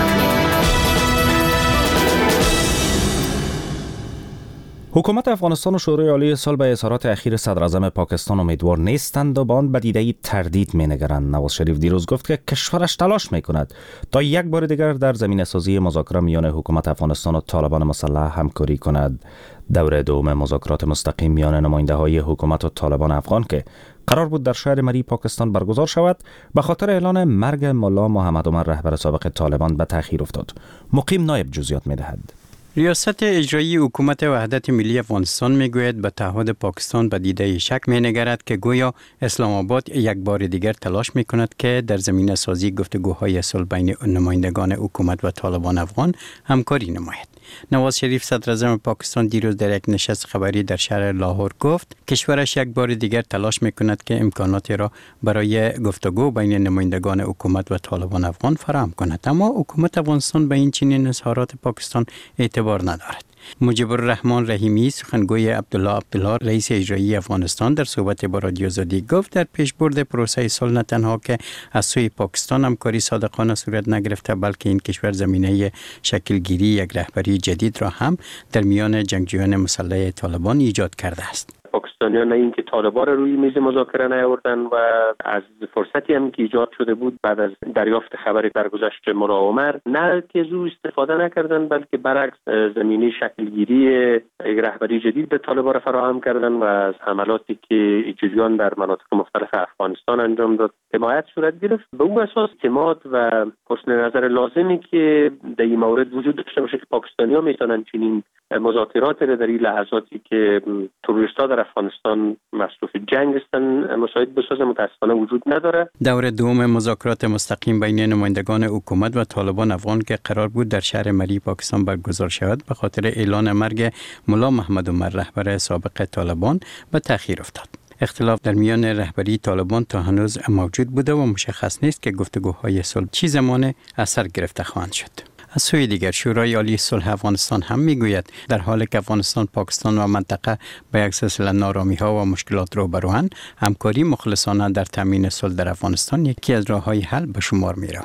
حکومت افغانستان و شورای عالی صلح به اظهارات اخیر صدر اعظم پاکستان امیدوار نیستند و با آن به دیده تردید می‌نگرند. نواز شریف دیروز گفت که کشورش تلاش می‌کند تا یک بار دیگر در زمینه سازی مذاکره میان حکومت افغانستان و طالبان مسلح همکاری کند. دوره دوم مذاکرات مستقیم میان نماینده‌های حکومت و طالبان افغان که قرار بود در شهر مری پاکستان برگزار شود، به خاطر اعلان مرگ ملا محمد عمر رهبر سابق طالبان به تأخیر افتاد. مقیم نایب جزئیات می‌دهد. ریاست اجرایی حکومت وحدت ملی افغانستان میگوید به تعهد پاکستان به دیده شک مینگرد که گویا اسلام آباد یک بار دیگر تلاش میکند که در زمینه سازی گفتگوهای صلح بین نمایندگان حکومت و طالبان افغان همکاری نماید. نواز شریف صدر اعظم پاکستان دیروز در یک نشست خبری در شهر لاهور گفت کشورش یک بار دیگر تلاش میکند که امکاناتی را برای گفتگو بین نمایندگان حکومت و طالبان افغان فراهم کند، اما حکومت افغانستان به این چنین اظهارات پاکستان اعتبار ندارد. مجیب الرحمن رحیمی سخنگوی عبدالله عبدالله رئیس اجرایی افغانستان در صحبت با رادیو آزادی گفت در پیشبرد پروسه صلح نه تنها که از سوی پاکستان همکاری صادقانه صورت نگرفته بلکه این کشور زمینه شکلگیری یک رهبری جدید را هم در میان جنگجویان مسلح طالبان ایجاد کرده است. پاکستانیان نه اینکه طالبان را روی میز مذاکره نیاوردن و از فرصتی هم که ایجاد شده بود بعد از دریافت خبر درگذشت ملا عمر نه که زو استفاده نکردن بلکه برعکس زمینه شکلگیری یک رهبری جدید به طالبان را فراهم کردن و از حملاتی که جویان در مناطق مختلف افغانستان انجام داد حمایت صورت گرفت. به اون اساس اعتماد و حسن نظر لازمی که در این مورد وجود داشته باشه که پاکستانی‌ها میتونن چنین مذاکرات در این لحظاتی که تروریست‌ها در افغانستان مصروف جنگ هستند مساعد بسازه متأسفانه وجود نداره. دور دوم مذاکرات مستقیم بین نمایندگان حکومت و طالبان افغان که قرار بود در شهر مری پاکستان برگزار شود به خاطر اعلان مرگ ملا محمد عمر رهبر سابق طالبان به تأخیر افتاد. اختلاف در میان رهبری طالبان تا هنوز موجود بوده و مشخص نیست که گفتگوهای صلح چه زمان اثر گرفته خواهند شد. از سوی دیگر شورای عالی صلح افغانستان هم میگوید در حالی که افغانستان، پاکستان و منطقه به یک سلسله نارامی‌ها و مشکلات روبروند، همکاری مخلصانه در تامین صلح در افغانستان یکی از راه‌های حل به شمار می‌رود.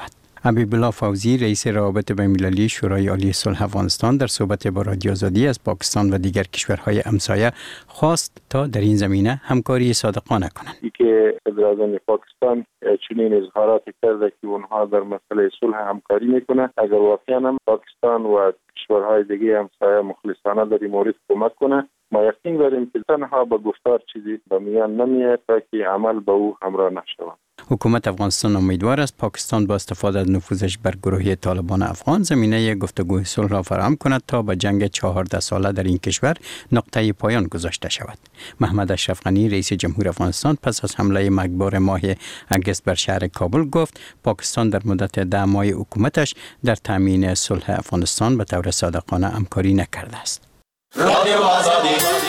حبیب الله فوزی رئیس روابط بین‌المللی شورای عالی صلح افغانستان در صحبت با رادیو آزادی از پاکستان و دیگر کشورهای همسایه خواست تا در این زمینه همکاری صادقانه کنند. که صدراعظم پاکستان چنین اظهاراتی کرده که اونها در مسئله صلح همکاری میکنه. اگر واقعا هم پاکستان و کشورهای دیگه همسایه مخلصانه در این مورد کمک کنه، ما یقین داریم که تنها با گفتار چیزی به میان نمیاد تا که عمل به او همراه نشود. حکومت افغانستان امیدوار است پاکستان با استفاده از نفوذش بر گروه طالبان افغان زمینه گفتگوی صلح را فراهم کند تا به جنگ چهارده ساله در این کشور نقطه پایان گذاشته شود. محمد اشرف غنی رئیس جمهور افغانستان پس از حمله مرگبار ماه اگست بر شهر کابل گفت پاکستان در مدت ده ماه حکومتش در تامین صلح افغانستان به طور صادقانه همکاری نکرده است. رادیو آزادی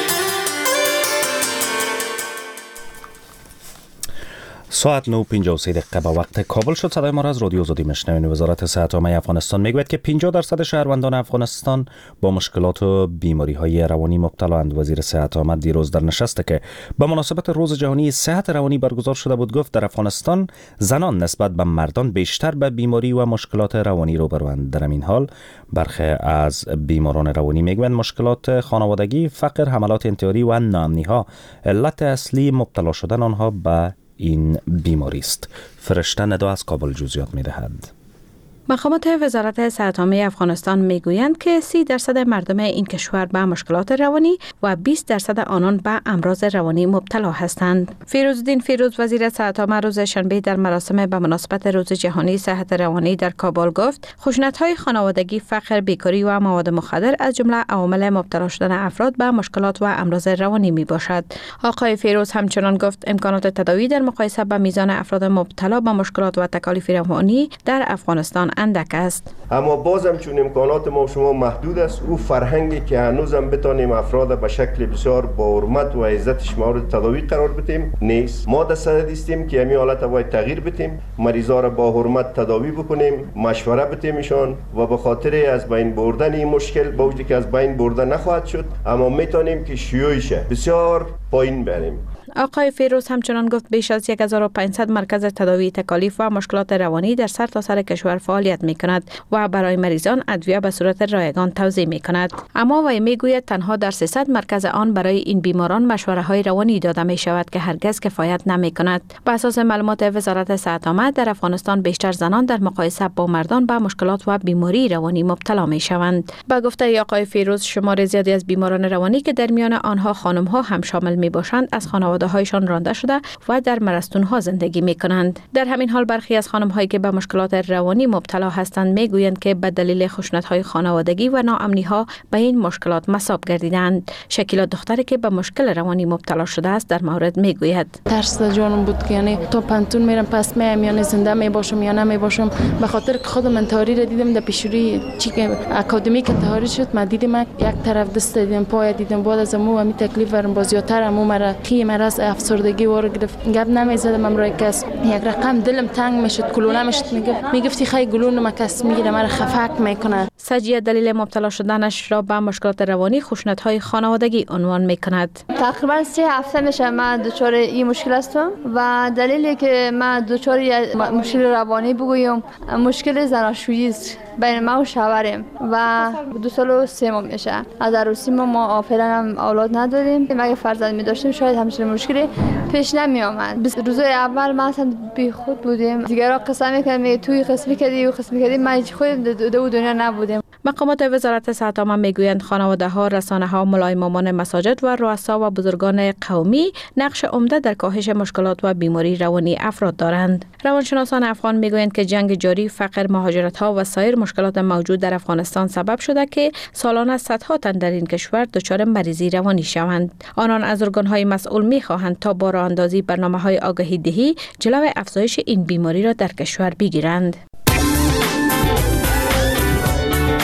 ساعت نه و پنجاه و سه دقیقه به وقت کابل شد. صدای ما را از رادیو آزادی میشنوید. وزارت صحت عامه افغانستان میگوید که پنجاه درصد شهروندان افغانستان با مشکلات و بیماری‌های روانی مبتلااند. وزیر صحت عامه دیروز در نشستی که به مناسبت روز جهانی صحت روانی برگزار شده بود گفت در افغانستان زنان نسبت به مردان بیشتر به بیماری و مشکلات روانی روبروند. در این حال برخی از بیماران روانی میگویند مشکلات خانوادگی، فقر، حملات انتحاری و ناامنی‌ها علت اصلی مبتلا شدن آنها به این بیماری است. فرشته ندا از کابل جزئیات می‌دهد. مقامات وزارت صحت عامه افغانستان میگویند که سی درصد مردم این کشور به مشکلات روانی و بیست درصد آنان به امراض روانی مبتلا هستند. فیروزالدین فیروز وزیر صحت عامه روز شنبه در مراسم به مناسبت روز جهانی صحت روانی در کابل گفت خشونت‌های خانوادگی، فقر، بیکاری و مواد مخدر از جمله عوامل مبتلا شدن افراد به مشکلات و امراض روانی میباشد. آقای فیروز همچنان گفت امکانات تداوی در مقایسه با میزان افراد مبتلا به مشکلات و تکالیف روانی در افغانستان اندک است. اما بازم چون امکانات ما شما محدود است، او فرهنگی که هنوزم بتانیم افراد به شکل بسیار با حرمت و عزتش مورد تداوی قرار بدیم نیست. ما در صدد هستیم که همین حالت باید تغییر بدیم، مریضا را با حرمت تداوی بکنیم، مشوره بدیمشان و به خاطر از بین بردن این مشکل با وجودی که از بین برده نخواهد شد، اما میتونیم که شیوعش بسیار پایین بریم. آقای فیروز همچنان گفت بیش از هزار و پانصد مرکز تداوی تکالیف و مشکلات روانی در سرتاسر کشور فعالیت می کند و برای مریضان ادویه به صورت رایگان توزیع می کند. اما وی می گوید تنها در سیصد مرکز آن برای این بیماران مشوره های روانی داده می شود که هرگز کفایت نمی کند. بر اساس معلومات وزارت صحت عامه در افغانستان بیشتر زنان در مقایسه با مردان به مشکلات و بیماری روانی مبتلا می شوند. با گفته آقای فیروز شمار زیادی از بیماران روانی که در میان آنها خانم ها هم شامل می باشند از خانواده هایشان رانده شده و در مرستون ها زندگی می کنند. در همین حال برخی از خانم هایی که به مشکلات روانی مبتلا هستند می گویند که به دلیل خشونت های خانوادگی و ناامنی ها به این مشکلات مصاب گردیدند. شکیلا دختری که به مشکل روانی مبتلا شده است در مورد می گوید ترس در جانم بود که یعنی تا پنتون میرم پس میام یعنی زنده می باشم یا نمی باشم، به خاطر که خودم انتحاری را دیدم در پیشوری چی که اکادمی که انتحاری شد ما دیدم یک طرف دست دیدم پای دیدم بعد از مو می تکلیف ورم بازیاتر امو مرا کی مرا افسردگی وارد گرفت. گپ نمیزدم امروز کس یک رقم دلم تنگ میشد کلونه میشد میگفت میگفتی خیلی گلون ما کس میگیره مرا خفک میکنه. سجیه دلیل مبتلا شدنش را به مشکلات روانی خشونت های خانوادگی عنوان میکند. تقریبا سه هفته میشه من دچار این مشکل هستم و دلیلی که من دچار مشکل روانی بگویم مشکل زناشویی است بین ما و شوهرم و دو سال و سه ماه میشه. از عروسی ما ما فعلا اولاد نداریم. اگه فرزند می داشتیم شاید همچین مشکلی پیش نمی آمد. روزای اول ما اصلا بی خود بودیم. دیگران قسم میکنن توی قسمی کردی و قسمی کردی ما هیچ خود دو دنیا نبودیم. مقامات وزارت صحت عامه میگویند خانواده ها، رسانه ها، ملای مامان مساجد و رؤسا و بزرگان قومی نقش عمده در کاهش مشکلات و بیماری روانی افراد دارند. روانشناسان افغان میگویند که جنگ جاری، فقر، مهاجرت ها و سایر مشکلات موجود در افغانستان سبب شده که سالانه صدها تن در این کشور دچار مریضی روانی شوند. آنان از ارگان های مسئول میخواهند تا با راه اندازی برنامه های آگاهی دهی جلوی افزایش این بیماری را در کشور بگیرند.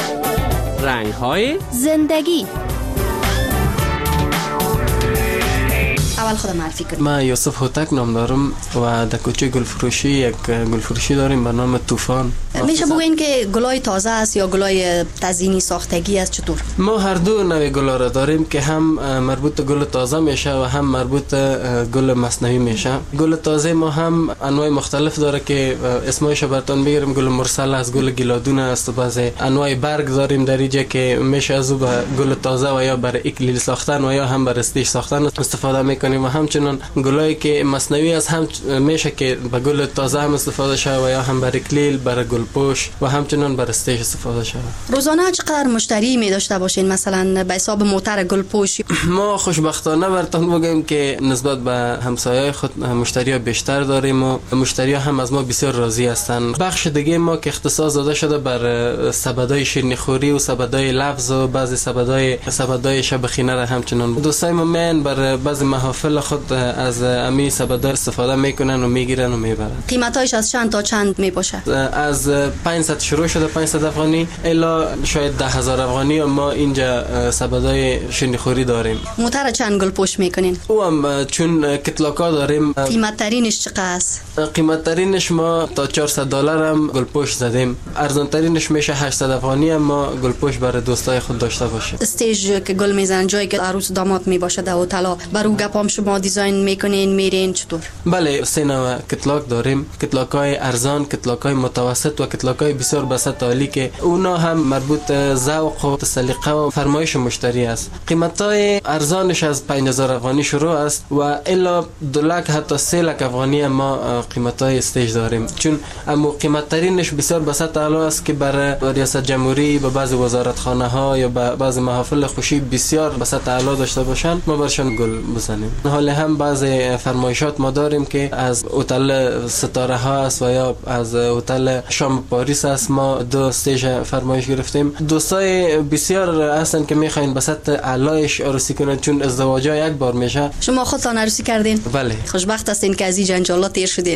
رنگ‌های زندگی. اول خود معرفی کنید. من یوسف هوتک نام دارم و در کوچه گلفروشی یک گلفروشی داریم به نام طوفان. میشه بگوین که گلای تازه است یا گلای تزیینی ساختگی است چطور؟ ما هر دو نوع گلا را داریم که هم مربوط گل تازه میشه و هم مربوط گل مصنوعی میشه. گل تازه ما هم انواع مختلف داره که اسمایش براتون بگیرم. گل مرسل است، گل گلادون است، بعضی انواع برگ داریم در اینجا که میشه از به گل تازه و یا برای اکلیل ساختن و یا هم برای استیش ساختن استفاده میکنیم و همچنین گلایی که مصنوعی است هم میشه که به گل تازه هم استفاده شه و یا هم برای اکلیل، برای گل پوش و همچنین برای استیش استفاده شه. روزانه چقدر مشتری می داشته باشین مثلا به حساب موتر گل پوش؟ ما خوشبختانه براتون بگم که نسبت به همسایه‌های خود مشتری بیشتر داریم و مشتری هم از ما بسیار راضی هستند. بخش دیگه ما که اختصاص داده شده بر سبدای شیرینیخوری و سبدای لفظ و بعضی سبدای سبدای شبخینه را همچنان دوستای ما من بر بعضی محافل خود از امی سبدا استفاده میکنن و میگیرن و میبرن. قیمتایش از چند تا چند میباشه؟ از پانصد شروع شده، پانصد افغانی الا شاید ده هزار افغانی و ما اینجا سبدای شیرینیخوری داریم. موتر چند گل پوش میکنین؟ او هم چون کتلاکا داریم. قیمت ترینش چقدر است؟ قیمت ترینش ما تا چهارصد دلار هم گل پوش زدیم. ارزان ترینش میشه هشتصد افغانی هم ما گل پوش برای دوستای خود داشته باشیم. استیج که گل میزنن جایی که عروس داماد میباشه در هتل برو گپام شما دیزاین میکنین میرین چطور؟ بله سه نوع کتلاک داریم. کتلاکای ارزان، کتلاکای متوسط و کتلاکای بسیار بسط عالی که اونا هم مربوط ذوق و سلیقه و فرمایش مشتری است. قیمتای ارزانش از پنج هزار افغانی شروع است و الا دو لک حتی سه لک افغانی ما قیمتای استیج داریم. چون اما قیمت ترینش بسیار بسط عالی است که برای ریاست جمهوری به بعضی وزارتخانه ها یا به بعضی محافل خوشی بسیار بسط عالی داشته باشند ما برشان گل بزنیم. حال هم بعضی فرمایشات ما داریم که از هتل ستاره ها است و یا از هتل شام پاریس است ما دو استیج فرمایش گرفتیم. دوستای بسیار هستن که میخواین بسط علایش عروسی کنن چون ازدواج ها یک بار میشه. شما خودتان عروسی کردین؟ بله. خوشبخت هستین که از این جنجالات تیر شدین.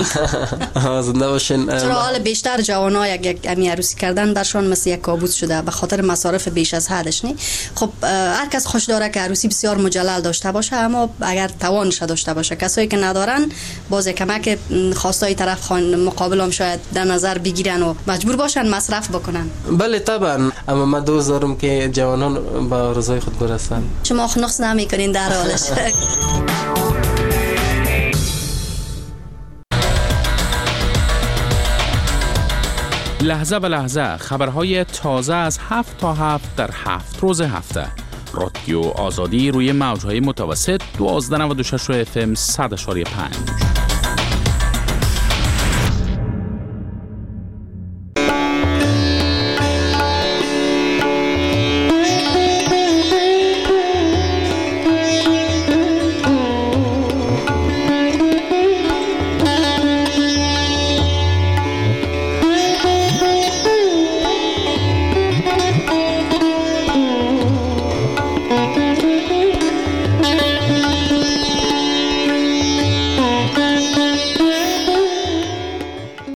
زنده باشین. چرا حال بیشتر جوان‌ها یک یک امی عروسی کردن برشان مثل یک کابوس شده به خاطر مصارف بیش از حدش نی. خب هر کس خوش داره که عروسی بسیار مجلل داشته باشه اما اگر توانش داشته باشه. کسایی که ندارن باز کمک خواستای طرف خان مقابل هم شاید در نظر بگیرن و مجبور باشن مصرف بکنن. بله طبعا اما من دوست دارم که جوانان به آرزوهای خود برسن. شما نقص نمیکنین در حالش. لحظه به لحظه خبرهای تازه از هفت تا هفت در هفت روز هفته. رادیو آزادی روی موجهای متوسط دوازده نود و شش اف ام صد و پنج.